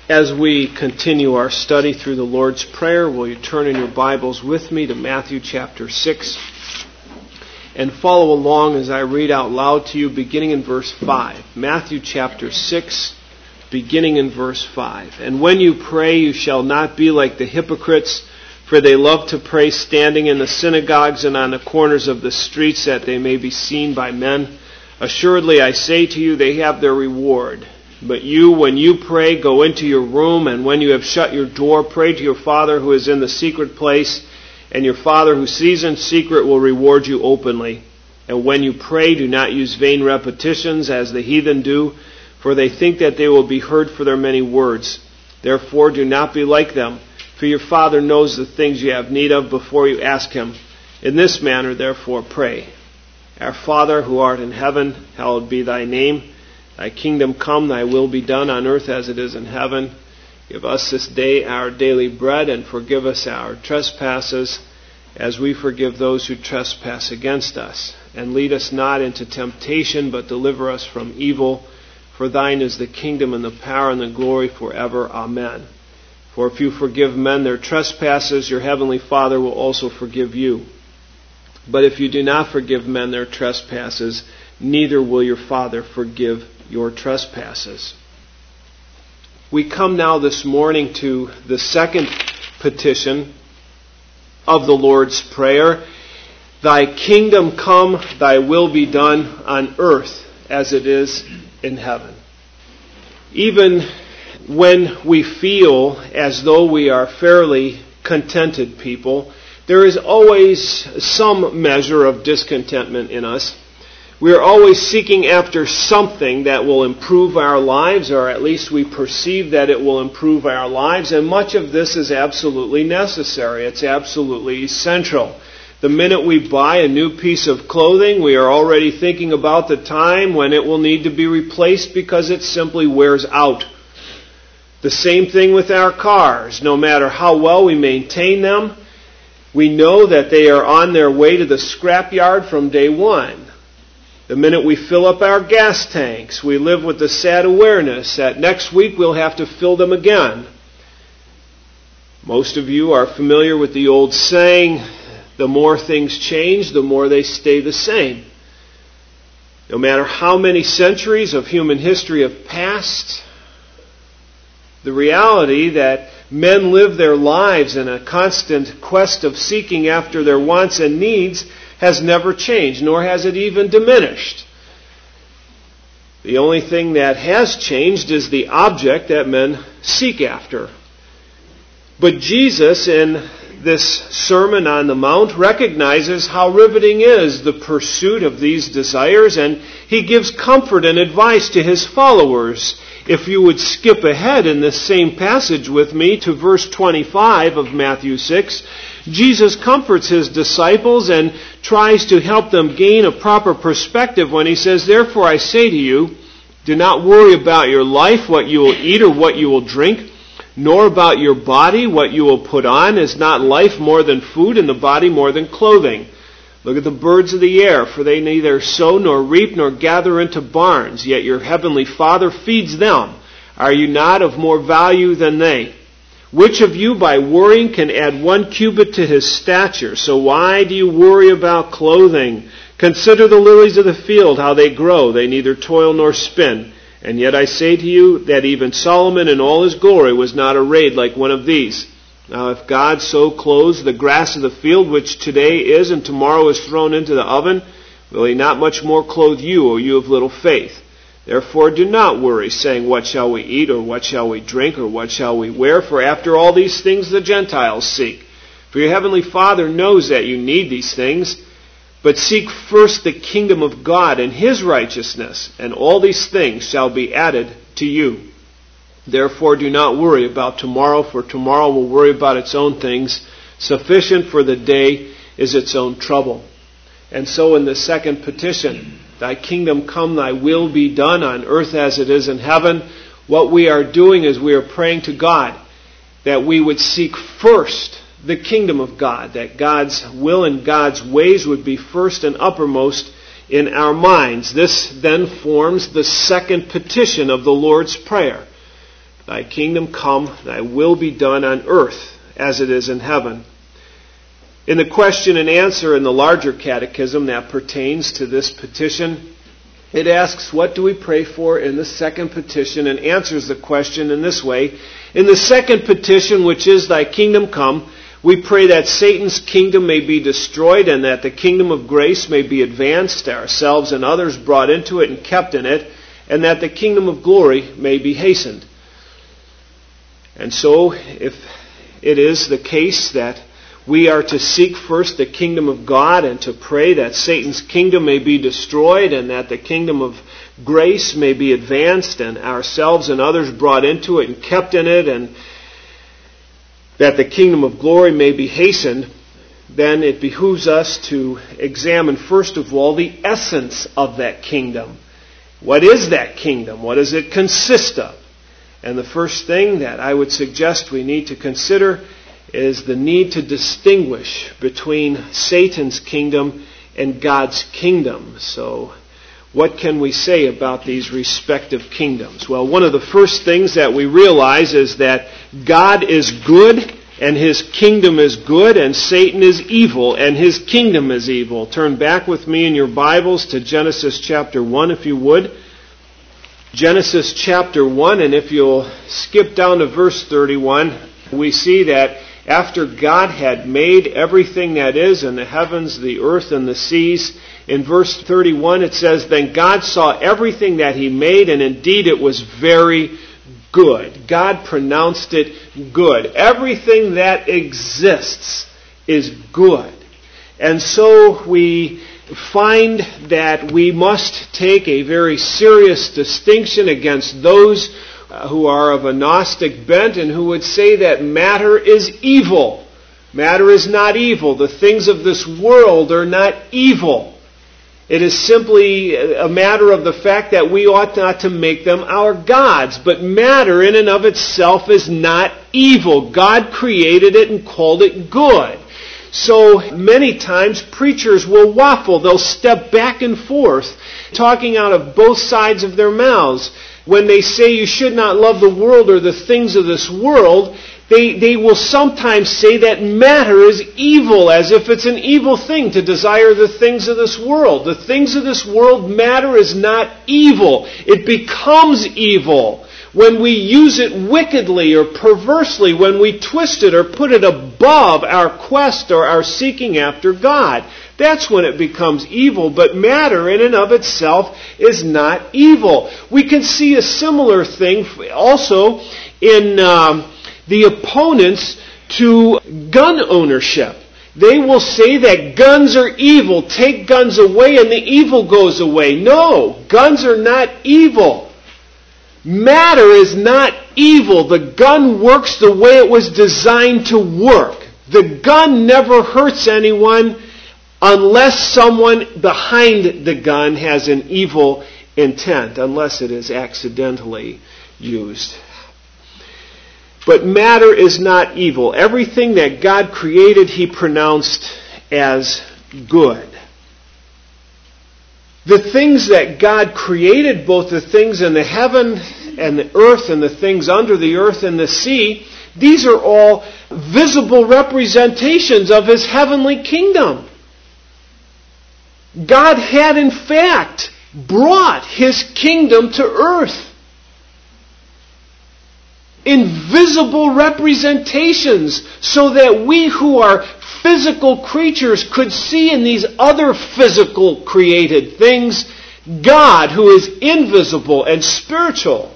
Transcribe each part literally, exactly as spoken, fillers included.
As we continue our study through the Lord's Prayer, will you turn in your Bibles with me to Matthew chapter six and follow along as I read out loud to you beginning in verse five. Matthew chapter six, beginning in verse five. And when you pray, you shall not be like the hypocrites, for they love to pray standing in the synagogues and on the corners of the streets, that they may be seen by men. Assuredly, I say to you, they have their reward. But you, when you pray, go into your room, and when you have shut your door, pray to your Father who is in the secret place, and your Father who sees in secret will reward you openly. And when you pray, do not use vain repetitions as the heathen do, for they think that they will be heard for their many words. Therefore, do not be like them, for your Father knows the things you have need of before you ask Him. In this manner, therefore, pray. Our Father who art in heaven, hallowed be thy name. Thy kingdom come, thy will be done on earth as it is in heaven. Give us this day our daily bread, and forgive us our trespasses, as we forgive those who trespass against us. And lead us not into temptation, but deliver us from evil. For thine is the kingdom and the power and the glory forever. Amen. For if you forgive men their trespasses, your heavenly Father will also forgive you. But if you do not forgive men their trespasses, neither will your Father forgive your trespasses. We come now this morning to the second petition of the Lord's Prayer. Thy kingdom come, thy will be done on earth as it is in heaven. Even when we feel as though we are fairly contented people, there is always some measure of discontentment in us. We are always seeking after something that will improve our lives, or at least we perceive that it will improve our lives, and much of this is absolutely necessary. It's absolutely essential. The minute we buy a new piece of clothing, we are already thinking about the time when it will need to be replaced because it simply wears out. The same thing with our cars. No matter how well we maintain them, we know that they are on their way to the scrapyard from day one. The minute we fill up our gas tanks, we live with the sad awareness that next week we'll have to fill them again. Most of you are familiar with the old saying, the more things change, the more they stay the same. No matter how many centuries of human history have passed, the reality that men live their lives in a constant quest of seeking after their wants and needs has never changed, nor has it even diminished. The only thing that has changed is the object that men seek after. But Jesus, in this Sermon on the Mount, recognizes how riveting is the pursuit of these desires, and He gives comfort and advice to His followers. If you would skip ahead in this same passage with me to verse twenty-five of Matthew six, Jesus comforts His disciples and tries to help them gain a proper perspective when He says, therefore I say to you, do not worry about your life, what you will eat or what you will drink, nor about your body, what you will put on. Is not life more than food, and the body more than clothing? Look at the birds of the air, for they neither sow nor reap nor gather into barns, yet your heavenly Father feeds them. Are you not of more value than they? Which of you by worrying can add one cubit to his stature? So why do you worry about clothing? Consider the lilies of the field, how they grow. They neither toil nor spin. And yet I say to you that even Solomon in all his glory was not arrayed like one of these. Now if God so clothes the grass of the field, which today is and tomorrow is thrown into the oven, will He not much more clothe you, O you of little faith? Therefore do not worry, saying, what shall we eat, or what shall we drink, or what shall we wear? For after all these things the Gentiles seek. For your heavenly Father knows that you need these things. But seek first the kingdom of God and His righteousness, and all these things shall be added to you. Therefore do not worry about tomorrow, for tomorrow will worry about its own things. Sufficient for the day is its own trouble. And so in the second petition, thy kingdom come, thy will be done on earth as it is in heaven, what we are doing is we are praying to God that we would seek first the kingdom of God, that God's will and God's ways would be first and uppermost in our minds. This then forms the second petition of the Lord's Prayer. Thy kingdom come, thy will be done on earth as it is in heaven. In the question and answer in the larger catechism that pertains to this petition, it asks, what do we pray for in the second petition, and answers the question in this way. In the second petition, which is thy kingdom come, we pray that Satan's kingdom may be destroyed and that the kingdom of grace may be advanced, ourselves and others brought into it and kept in it, and that the kingdom of glory may be hastened. And so, if it is the case that we are to seek first the kingdom of God and to pray that Satan's kingdom may be destroyed and that the kingdom of grace may be advanced and ourselves and others brought into it and kept in it, and that the kingdom of glory may be hastened, then it behooves us to examine first of all the essence of that kingdom. What is that kingdom? What does it consist of? And the first thing that I would suggest we need to consider is the need to distinguish between Satan's kingdom and God's kingdom. So, what can we say about these respective kingdoms? Well, one of the first things that we realize is that God is good and His kingdom is good, and Satan is evil and his kingdom is evil. Turn back with me in your Bibles to Genesis chapter one, if you would. Genesis chapter one, and if you'll skip down to verse thirty-one, we see that after God had made everything that is in the heavens, the earth, and the seas, in verse thirty-one it says, then God saw everything that He made, and indeed it was very good. God pronounced it good. Everything that exists is good. And so we find that we must take a very serious distinction against those who are of a Gnostic bent and who would say that matter is evil. Matter is not evil. The things of this world are not evil. It is simply a matter of the fact that we ought not to make them our gods. But matter in and of itself is not evil. God created it and called it good. So many times preachers will waffle. They'll step back and forth, talking out of both sides of their mouths. When they say you should not love the world or the things of this world, they, they will sometimes say that matter is evil, as if it's an evil thing to desire the things of this world. The things of this world, matter is not evil. It becomes evil when we use it wickedly or perversely, when we twist it or put it above our quest or our seeking after God. That's when it becomes evil, but matter in and of itself is not evil. We can see a similar thing also in um, the opponents to gun ownership. They will say that guns are evil. Take guns away and the evil goes away. No, guns are not evil. Matter is not evil. The gun works the way it was designed to work. The gun never hurts anyone unless someone behind the gun has an evil intent, unless it is accidentally used. But matter is not evil. Everything that God created, He pronounced as good. The things that God created, both the things in the heaven and the earth and the things under the earth and the sea, these are all visible representations of His heavenly kingdom. God had in fact brought His kingdom to earth. Invisible representations, so that we who are physical creatures could see in these other physical created things God, who is invisible and spiritual.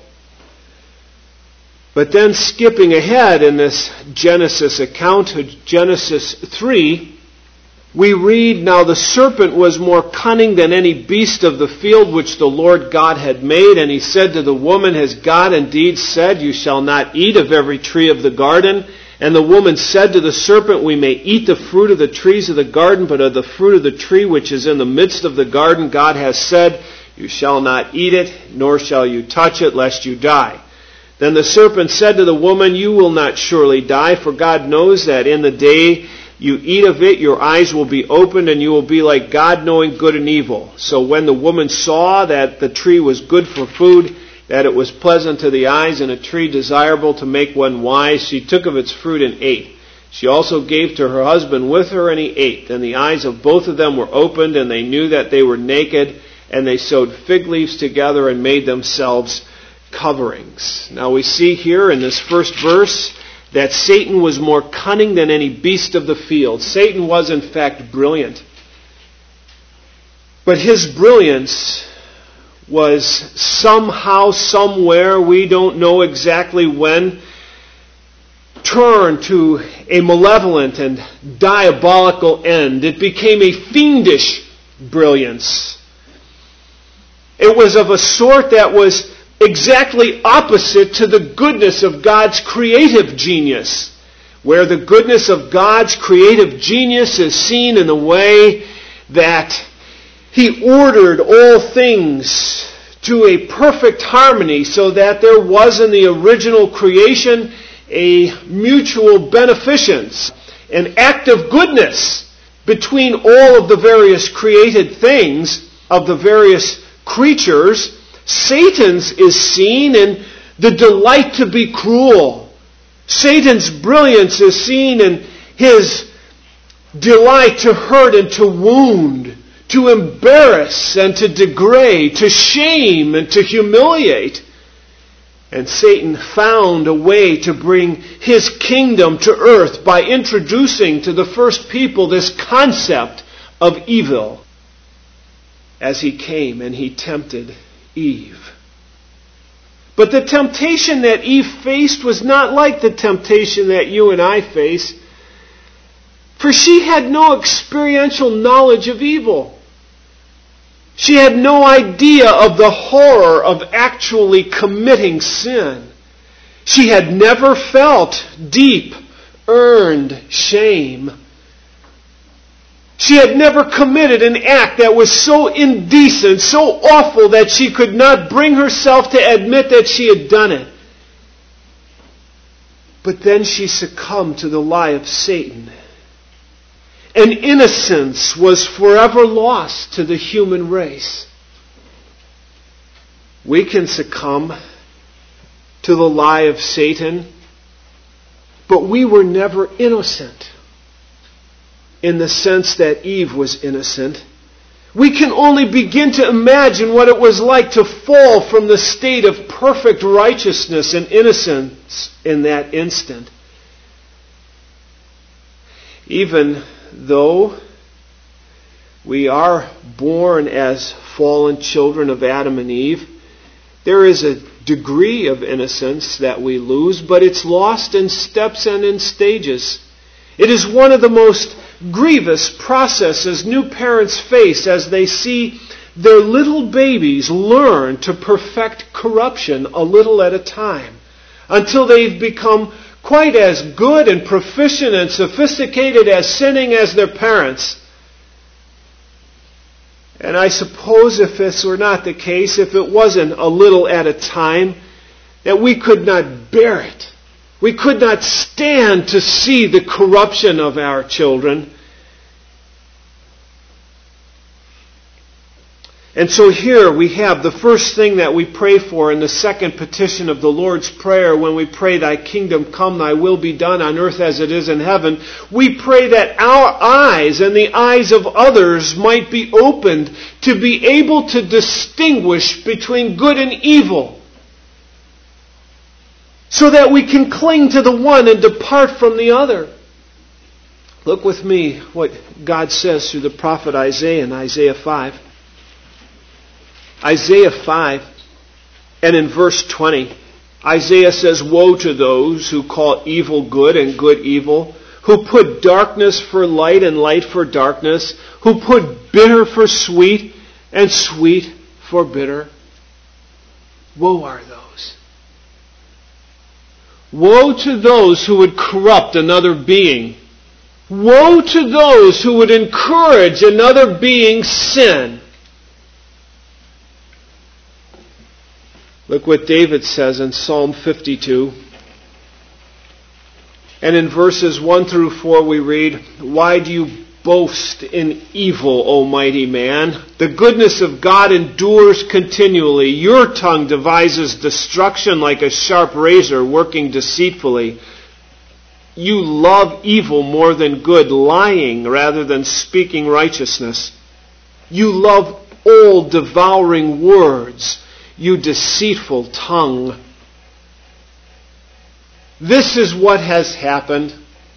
But then skipping ahead in this Genesis account to Genesis three, we read, now the serpent was more cunning than any beast of the field which the Lord God had made. And he said to the woman, has God indeed said, you shall not eat of every tree of the garden? And the woman said to the serpent, we may eat the fruit of the trees of the garden, but of the fruit of the tree which is in the midst of the garden, God has said, you shall not eat it, nor shall you touch it, lest you die. Then the serpent said to the woman, you will not surely die, for God knows that in the day you eat of it, your eyes will be opened, and you will be like God, knowing good and evil. So when the woman saw that the tree was good for food, that it was pleasant to the eyes and a tree desirable to make one wise. She took of its fruit and ate. She also gave to her husband with her, and he ate. Then the eyes of both of them were opened, and they knew that they were naked, and they sewed fig leaves together and made themselves coverings. Now we see here in this first verse that Satan was more cunning than any beast of the field. Satan was in fact brilliant. But his brilliance was somehow, somewhere, we don't know exactly when, turned to a malevolent and diabolical end. It became a fiendish brilliance. It was of a sort that was exactly opposite to the goodness of God's creative genius, where the goodness of God's creative genius is seen in the way that He ordered all things to a perfect harmony so that there was in the original creation a mutual beneficence, an act of goodness between all of the various created things, of the various creatures. Satan's is seen in the delight to be cruel. Satan's brilliance is seen in his delight to hurt and to wound, to embarrass and to degrade, to shame and to humiliate. And Satan found a way to bring his kingdom to earth by introducing to the first people this concept of evil as he came and he tempted Eve. But the temptation that Eve faced was not like the temptation that you and I face, for she had no experiential knowledge of evil. She had no idea of the horror of actually committing sin. She had never felt deep, earned shame. She had never committed an act that was so indecent, so awful, that she could not bring herself to admit that she had done it. But then she succumbed to the lie of Satan. And innocence was forever lost to the human race. We can succumb to the lie of Satan, but we were never innocent in the sense that Eve was innocent. We can only begin to imagine what it was like to fall from the state of perfect righteousness and innocence in that instant. Even though we are born as fallen children of Adam and Eve, there is a degree of innocence that we lose, but it's lost in steps and in stages. It is one of the most grievous processes new parents face as they see their little babies learn to perfect corruption a little at a time, until they've become quite as good and proficient and sophisticated as sinning as their parents. And I suppose if this were not the case, if it wasn't a little at a time, that we could not bear it. We could not stand to see the corruption of our children. And so here we have the first thing that we pray for in the second petition of the Lord's Prayer when we pray, Thy kingdom come, Thy will be done on earth as it is in heaven. We pray that our eyes and the eyes of others might be opened to be able to distinguish between good and evil, so that we can cling to the one and depart from the other. Look with me what God says through the prophet Isaiah in Isaiah five. Isaiah five, and in verse twenty, Isaiah says, Woe to those who call evil good and good evil, who put darkness for light and light for darkness, who put bitter for sweet and sweet for bitter. Woe are those. Woe to those who would corrupt another being. Woe to those who would encourage another being's sin. Look what David says in Psalm fifty-two. And in verses one through four we read, Why do you boast in evil, O mighty man. The goodness of God endures continually. Your tongue devises destruction like a sharp razor working deceitfully. You love evil more than good, lying rather than speaking righteousness. You love old, devouring words, you deceitful tongue. This is what has happened.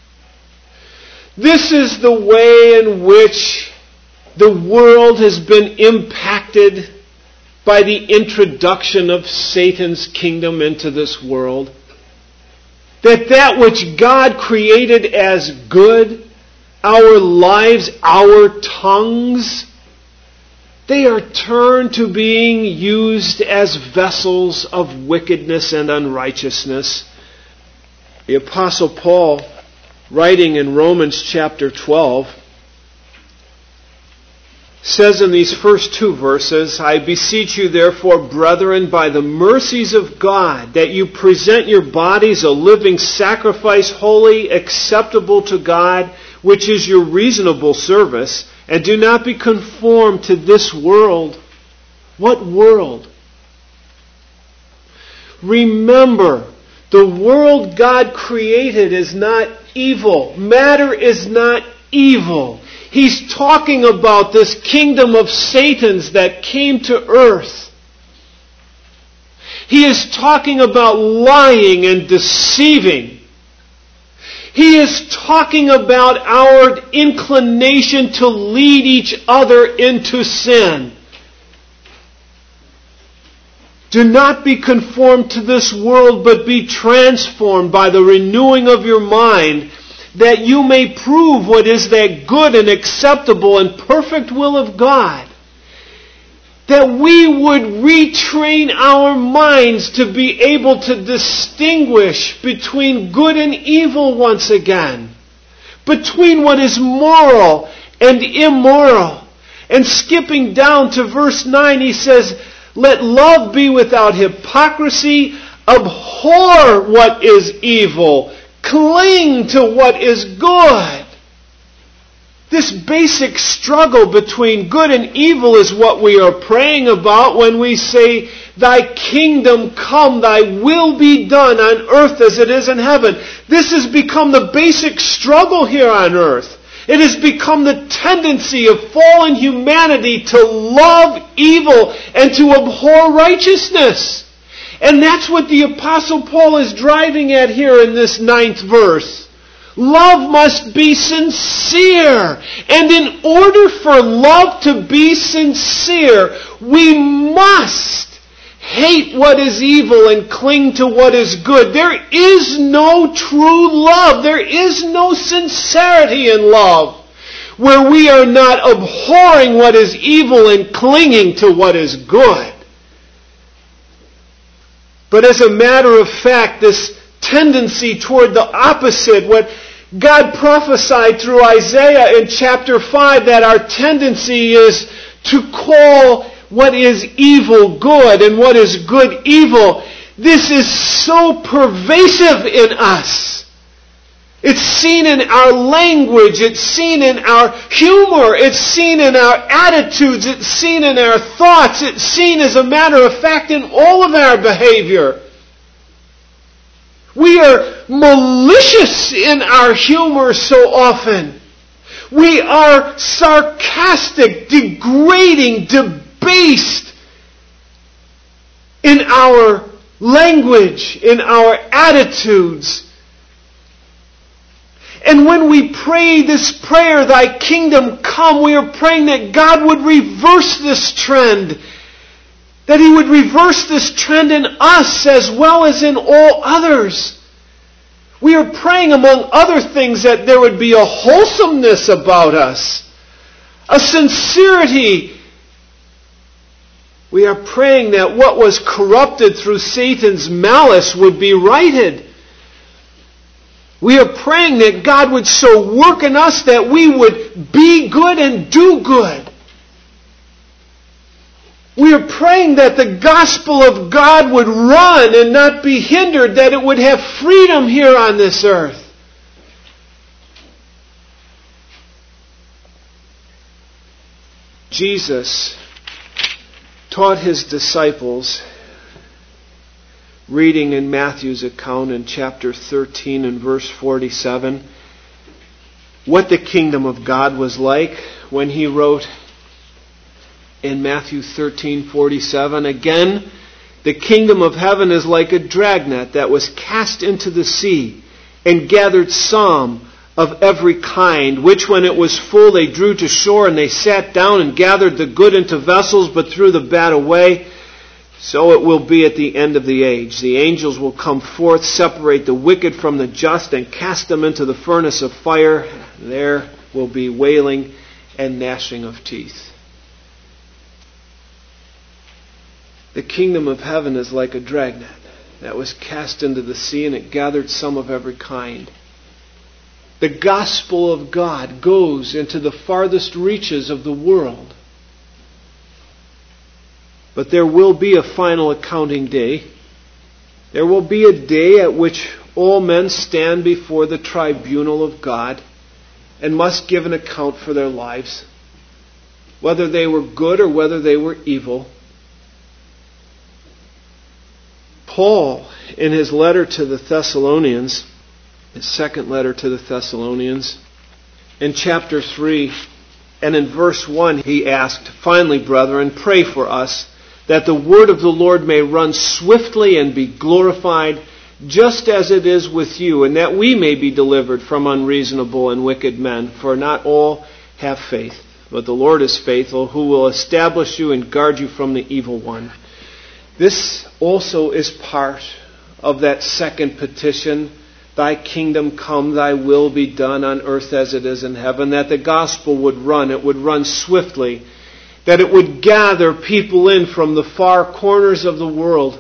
This is the way in which the world has been impacted by the introduction of Satan's kingdom into this world. That that which God created as good, our lives, our tongues, they are turned to being used as vessels of wickedness and unrighteousness. The Apostle Paul, writing in Romans chapter twelve, says in these first two verses, I beseech you therefore, brethren, by the mercies of God, that you present your bodies a living sacrifice, holy, acceptable to God, which is your reasonable service, and do not be conformed to this world. What world? Remember, the world God created is not evil. Matter is not evil. He's talking about this kingdom of Satan's that came to earth. He is talking about lying and deceiving. He is talking about our inclination to lead each other into sin. Do not be conformed to this world, but be transformed by the renewing of your mind, that you may prove what is that good and acceptable and perfect will of God. That we would retrain our minds to be able to distinguish between good and evil once again. Between what is moral and immoral. And skipping down to verse nine, he says, let love be without hypocrisy, abhor what is evil, cling to what is good. This basic struggle between good and evil is what we are praying about when we say, Thy kingdom come, Thy will be done on earth as it is in heaven. This has become the basic struggle here on earth. It has become the tendency of fallen humanity to love evil and to abhor righteousness. And that's what the Apostle Paul is driving at here in this ninth verse. Love must be sincere. And in order for love to be sincere, we must hate what is evil and cling to what is good. There is no true love. There is no sincerity in love where we are not abhorring what is evil and clinging to what is good. But as a matter of fact, this tendency toward the opposite, what God prophesied through Isaiah in chapter five, that our tendency is to call what is evil good and what is good evil. This is so pervasive in us. It's seen in our language. It's seen in our humor. It's seen in our attitudes. It's seen in our thoughts. It's seen, as a matter of fact, in all of our behavior. We are malicious in our humor so often. We are sarcastic, degrading, debased in our language, in our attitudes. And when we pray this prayer, Thy kingdom come, we are praying that God would reverse this trend. That He would reverse this trend in us as well as in all others. We are praying, among other things, that there would be a wholesomeness about us. A sincerity. We are praying that what was corrupted through Satan's malice would be righted. We are praying that God would so work in us that we would be good and do good. We are praying that the gospel of God would run and not be hindered, that it would have freedom here on this earth. Jesus taught his disciples, reading in Matthew's account in chapter thirteen and verse forty-seven, what the kingdom of God was like when he wrote in Matthew thirteen forty-seven, again, the kingdom of heaven is like a dragnet that was cast into the sea and gathered some of every kind, which when it was full they drew to shore, and they sat down and gathered the good into vessels, but threw the bad away. So it will be at the end of the age. The angels will come forth, separate the wicked from the just, and cast them into the furnace of fire. There will be wailing and gnashing of teeth. The kingdom of heaven is like a dragnet that was cast into the sea, and it gathered some of every kind. The gospel of God goes into the farthest reaches of the world. But there will be a final accounting day. There will be a day at which all men stand before the tribunal of God and must give an account for their lives, whether they were good or whether they were evil. Paul, in his letter to the Thessalonians, his second letter to the Thessalonians, in chapter three and in verse one, he asked, "Finally, brethren, pray for us, that the word of the Lord may run swiftly and be glorified, just as it is with you, and that we may be delivered from unreasonable and wicked men. For not all have faith, but the Lord is faithful, who will establish you and guard you from the evil one." This also is part of that second petition, "Thy kingdom come, thy will be done on earth as it is in heaven," that the gospel would run, it would run swiftly, that it would gather people in from the far corners of the world.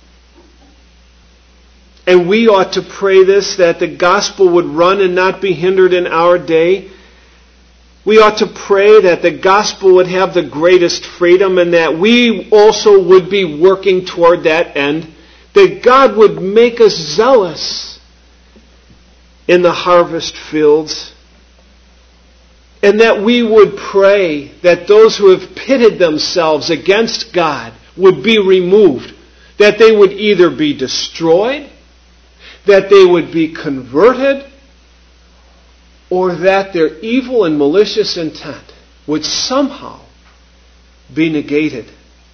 And we ought to pray this, that the gospel would run and not be hindered in our day. We ought to pray that the gospel would have the greatest freedom, and that we also would be working toward that end, that God would make us zealous in the harvest fields, and that we would pray that those who have pitted themselves against God would be removed, that they would either be destroyed, that they would be converted, or that their evil and malicious intent would somehow be negated.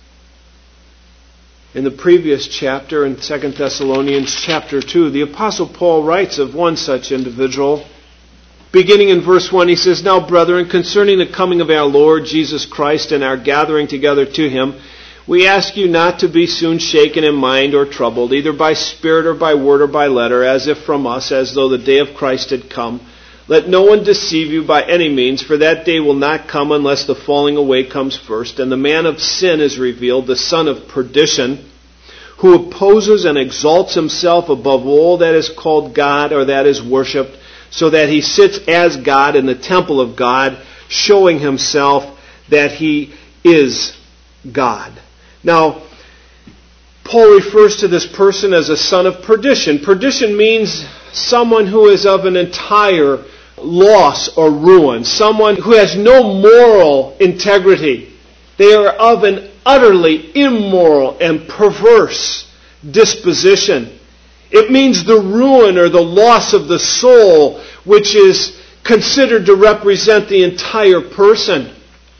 In the previous chapter, in Second Thessalonians chapter two, the Apostle Paul writes of one such individual. Beginning in verse one, he says, "Now, brethren, concerning the coming of our Lord Jesus Christ and our gathering together to Him, we ask you not to be soon shaken in mind or troubled, either by spirit or by word or by letter, as if from us, as though the day of Christ had come. Let no one deceive you by any means, for that day will not come unless the falling away comes first, and the man of sin is revealed, the son of perdition, who opposes and exalts himself above all that is called God or that is worshipped, so that he sits as God in the temple of God, showing himself that he is God." Now, Paul refers to this person as a son of perdition. Perdition means someone who is of an entire loss or ruin, someone who has no moral integrity. They are of an utterly immoral and perverse disposition. It means the ruin or the loss of the soul, which is considered to represent the entire person.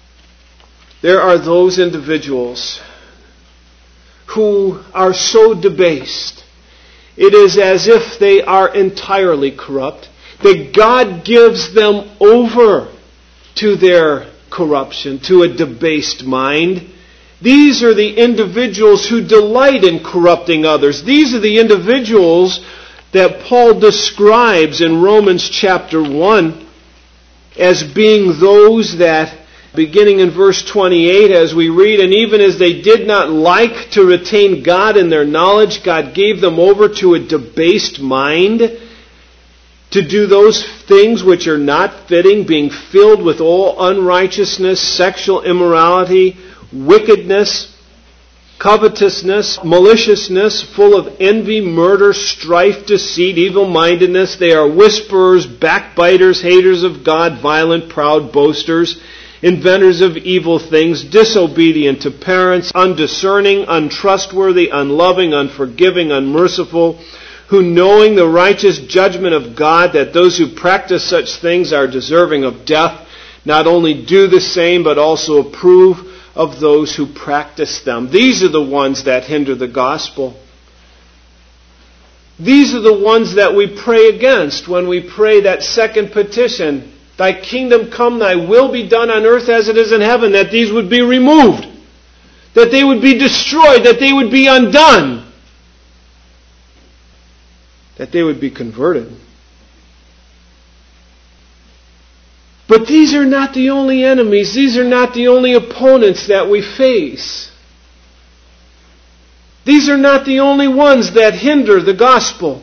There are those individuals who are so debased, it is as if they are entirely corrupt, that God gives them over to their corruption, to a debased mind. These are the individuals who delight in corrupting others. These are the individuals that Paul describes in Romans chapter one as being those that, beginning in verse twenty-eight, as we read, "And even as they did not like to retain God in their knowledge, God gave them over to a debased mind, to do those things which are not fitting, being filled with all unrighteousness, sexual immorality, wickedness, covetousness, maliciousness, full of envy, murder, strife, deceit, evil-mindedness. They are whisperers, backbiters, haters of God, violent, proud, boasters, inventors of evil things, disobedient to parents, undiscerning, untrustworthy, unloving, unforgiving, unmerciful, who knowing the righteous judgment of God, that those who practice such things are deserving of death, not only do the same, but also approve of those who practice them. These are the ones that hinder the gospel. These are the ones that we pray against when we pray that second petition, Thy kingdom come, Thy will be done on earth as it is in heaven, that these would be removed, that they would be destroyed, that they would be undone, that they would be converted. But these are not the only enemies. These are not the only opponents that we face. These are not the only ones that hinder the gospel.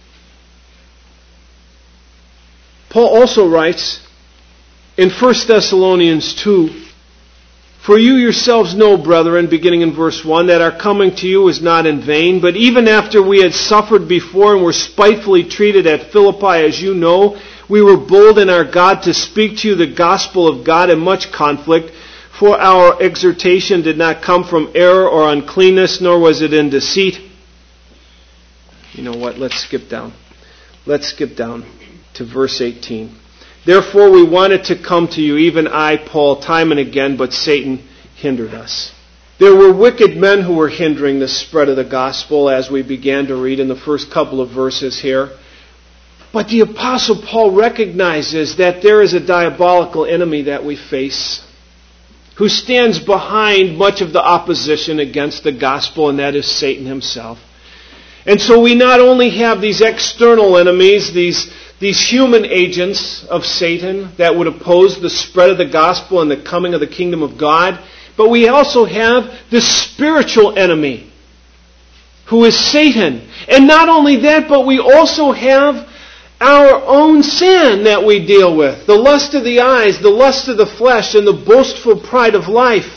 Paul also writes in First Thessalonians two, For you yourselves know, brethren, beginning in verse one, that our coming to you is not in vain, but even after we had suffered before and were spitefully treated at Philippi, as you know, we were bold in our God to speak to you the gospel of God in much conflict, for our exhortation did not come from error or uncleanness, nor was it in deceit. You know what? Let's skip down. Let's skip down to verse eighteen. Therefore we wanted to come to you, even I, Paul, time and again, but Satan hindered us. There were wicked men who were hindering the spread of the gospel, as we began to read in the first couple of verses here. But the Apostle Paul recognizes that there is a diabolical enemy that we face, who stands behind much of the opposition against the gospel, and that is Satan himself. And so we not only have these external enemies, these, these human agents of Satan that would oppose the spread of the gospel and the coming of the kingdom of God, but we also have the spiritual enemy, who is Satan. And not only that, but we also have our own sin that we deal with. The lust of the eyes, the lust of the flesh, and the boastful pride of life.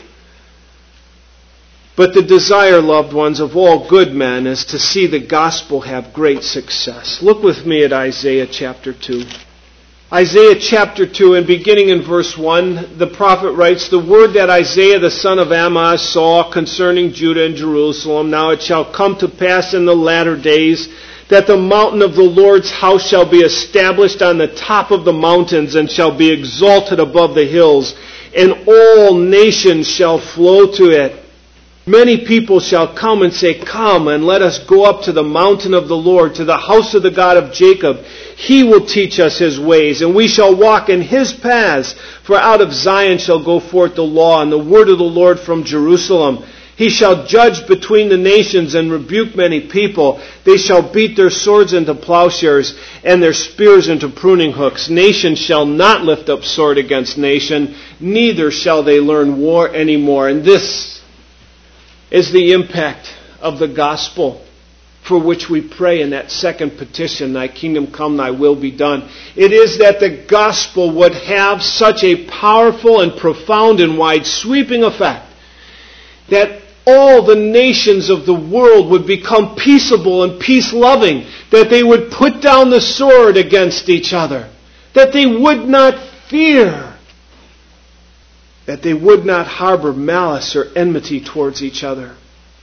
But the desire, loved ones, of all good men is to see the gospel have great success. Look with me at Isaiah chapter two. Isaiah chapter two, and beginning in verse one, the prophet writes, The word that Isaiah the son of Amoz saw concerning Judah and Jerusalem, now it shall come to pass in the latter days, that the mountain of the Lord's house shall be established on the top of the mountains, and shall be exalted above the hills, and all nations shall flow to it. Many people shall come and say, Come, and let us go up to the mountain of the Lord, to the house of the God of Jacob. He will teach us His ways, and we shall walk in His paths. For out of Zion shall go forth the law, and the word of the Lord from Jerusalem. He shall judge between the nations and rebuke many people. They shall beat their swords into plowshares and their spears into pruning hooks. Nation shall not lift up sword against nation, neither shall they learn war anymore. And this is the impact of the gospel for which we pray in that second petition, Thy kingdom come, Thy will be done. It is that the gospel would have such a powerful and profound and wide-sweeping effect that all the nations of the world would become peaceable and peace-loving, that they would put down the sword against each other, that they would not fear, that they would not harbor malice or enmity towards each other.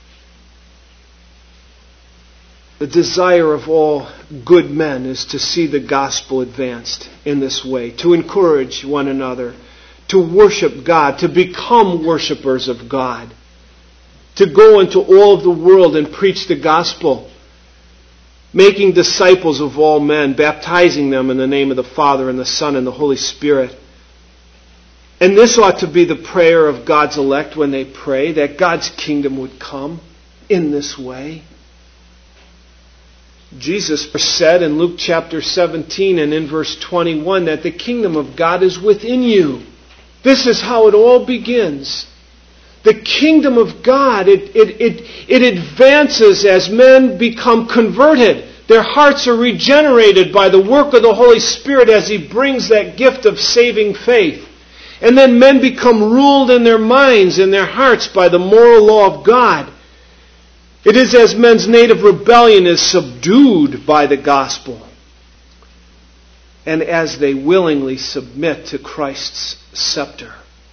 The desire of all good men is to see the gospel advanced in this way, to encourage one another, to worship God, to become worshipers of God, to go into all of the world and preach the gospel, making disciples of all men, baptizing them in the name of the Father and the Son and the Holy Spirit. And this ought to be the prayer of God's elect when they pray, that God's kingdom would come in this way. Jesus said in Luke chapter seventeen and in verse twenty-one that the kingdom of God is within you. This is how it all begins. The kingdom of God, it, it, it, it advances as men become converted. Their hearts are regenerated by the work of the Holy Spirit as He brings that gift of saving faith. And then men become ruled in their minds and their hearts by the moral law of God. It is as men's native rebellion is subdued by the gospel, and as they willingly submit to Christ's scepter.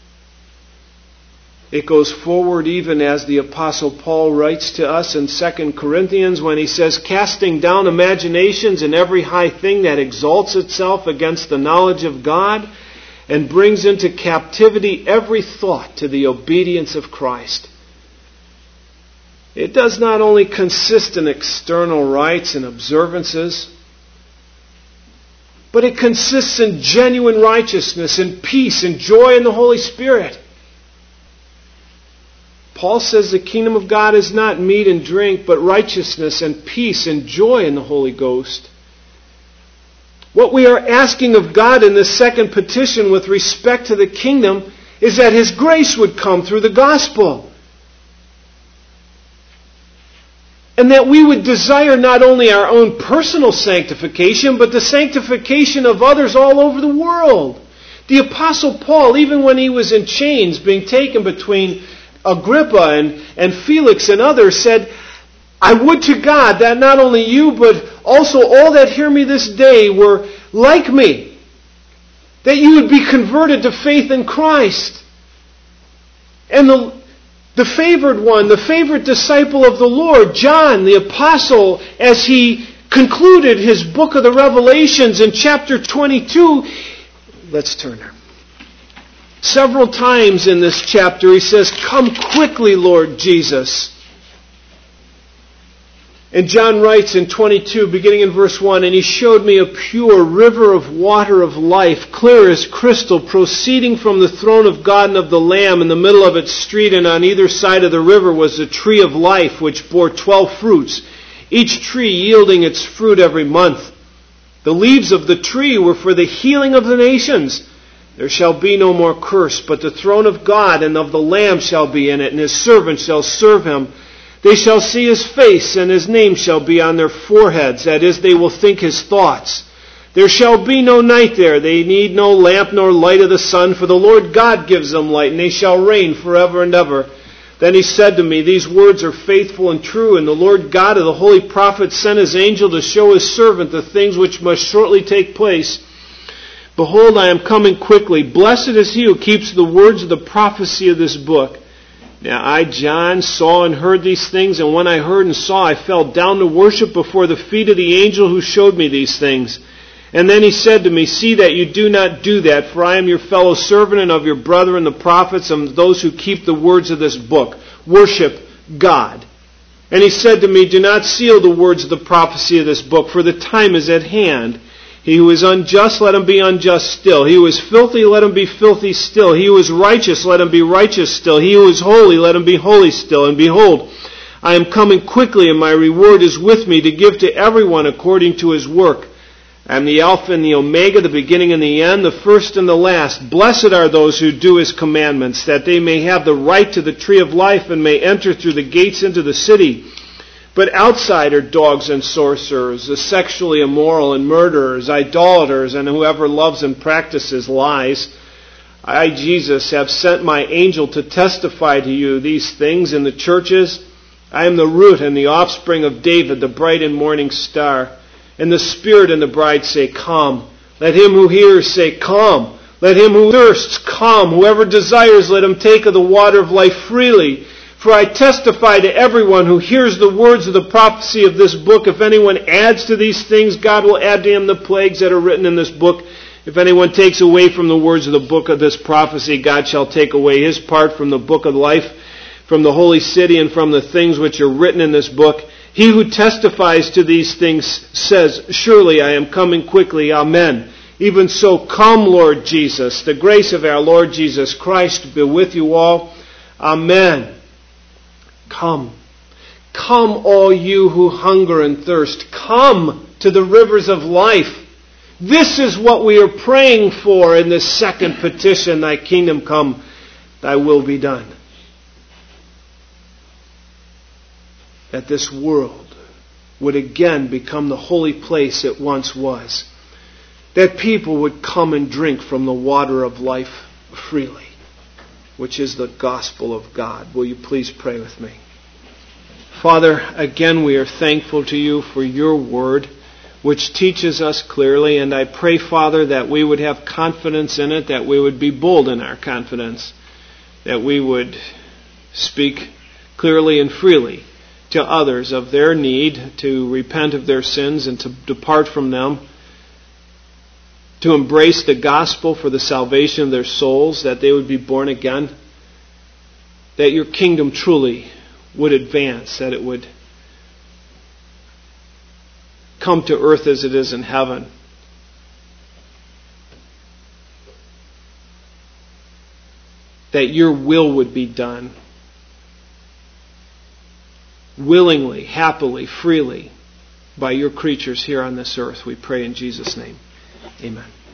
It goes forward even as the Apostle Paul writes to us in Second Corinthians when he says, casting down imaginations and every high thing that exalts itself against the knowledge of God, and brings into captivity every thought to the obedience of Christ. It does not only consist in external rites and observances, but it consists in genuine righteousness and peace and joy in the Holy Spirit. Paul says the kingdom of God is not meat and drink, but righteousness and peace and joy in the Holy Ghost. What we are asking of God in this second petition with respect to the kingdom is that His grace would come through the gospel. And that we would desire not only our own personal sanctification, but the sanctification of others all over the world. The Apostle Paul, even when he was in chains, being taken between Agrippa and, and Felix and others, said, I would to God that not only you, but also all that hear me this day were like me, that you would be converted to faith in Christ. And the, the favored one, the favorite disciple of the Lord, John, the apostle, as he concluded his book of the Revelations in chapter twenty-two, let's turn there. Several times in this chapter he says, come quickly, Lord Jesus. And John writes in twenty-two, beginning in verse one, and he showed me a pure river of water of life, clear as crystal, proceeding from the throne of God and of the Lamb. In the middle of its street and on either side of the river was the tree of life, which bore twelve fruits, each tree yielding its fruit every month. The leaves of the tree were for the healing of the nations. There shall be no more curse, but the throne of God and of the Lamb shall be in it, and His servants shall serve Him. They shall see His face, and His name shall be on their foreheads. That is, they will think His thoughts. There shall be no night there. They need no lamp nor light of the sun, for the Lord God gives them light, and they shall reign forever and ever. Then he said to me, these words are faithful and true, and the Lord God of the holy prophets sent His angel to show His servant the things which must shortly take place. Behold, I am coming quickly. Blessed is he who keeps the words of the prophecy of this book. Now I, John, saw and heard these things, and when I heard and saw, I fell down to worship before the feet of the angel who showed me these things. And then he said to me, see that you do not do that, for I am your fellow servant and of your brethren the prophets and those who keep the words of this book. Worship God. And he said to me, do not seal the words of the prophecy of this book, for the time is at hand. He who is unjust, let him be unjust still. He who is filthy, let him be filthy still. He who is righteous, let him be righteous still. He who is holy, let him be holy still. And behold, I am coming quickly, and my reward is with me to give to everyone according to his work. I am the Alpha and the Omega, the beginning and the end, the first and the last. Blessed are those who do His commandments, that they may have the right to the tree of life and may enter through the gates into the city. But outside are dogs and sorcerers, the sexually immoral and murderers, idolaters, and whoever loves and practices lies. I, Jesus, have sent my angel to testify to you these things in the churches. I am the root and the offspring of David, the bright and morning star. And the Spirit and the bride say, come. Let him who hears say, come. Let him who thirsts come. Whoever desires, let him take of the water of life freely. For I testify to everyone who hears the words of the prophecy of this book, if anyone adds to these things, God will add to him the plagues that are written in this book. If anyone takes away from the words of the book of this prophecy, God shall take away his part from the book of life, from the holy city, and from the things which are written in this book. He who testifies to these things says, surely I am coming quickly. Amen. Even so, come, Lord Jesus. The grace of our Lord Jesus Christ be with you all. Amen. Come. Come, all you who hunger and thirst. Come to the rivers of life. This is what we are praying for in this second petition. Thy kingdom come, thy will be done. That this world would again become the holy place it once was. That people would come and drink from the water of life freely, which is the gospel of God. Will you please pray with me? Father, again we are thankful to you for your word, which teaches us clearly, and I pray, Father, that we would have confidence in it, that we would be bold in our confidence, that we would speak clearly and freely to others of their need to repent of their sins and to depart from them, to embrace the gospel for the salvation of their souls, that they would be born again, that your kingdom truly would advance, that it would come to earth as it is in heaven. That your will would be done willingly, happily, freely by your creatures here on this earth. We pray in Jesus' name. Amen.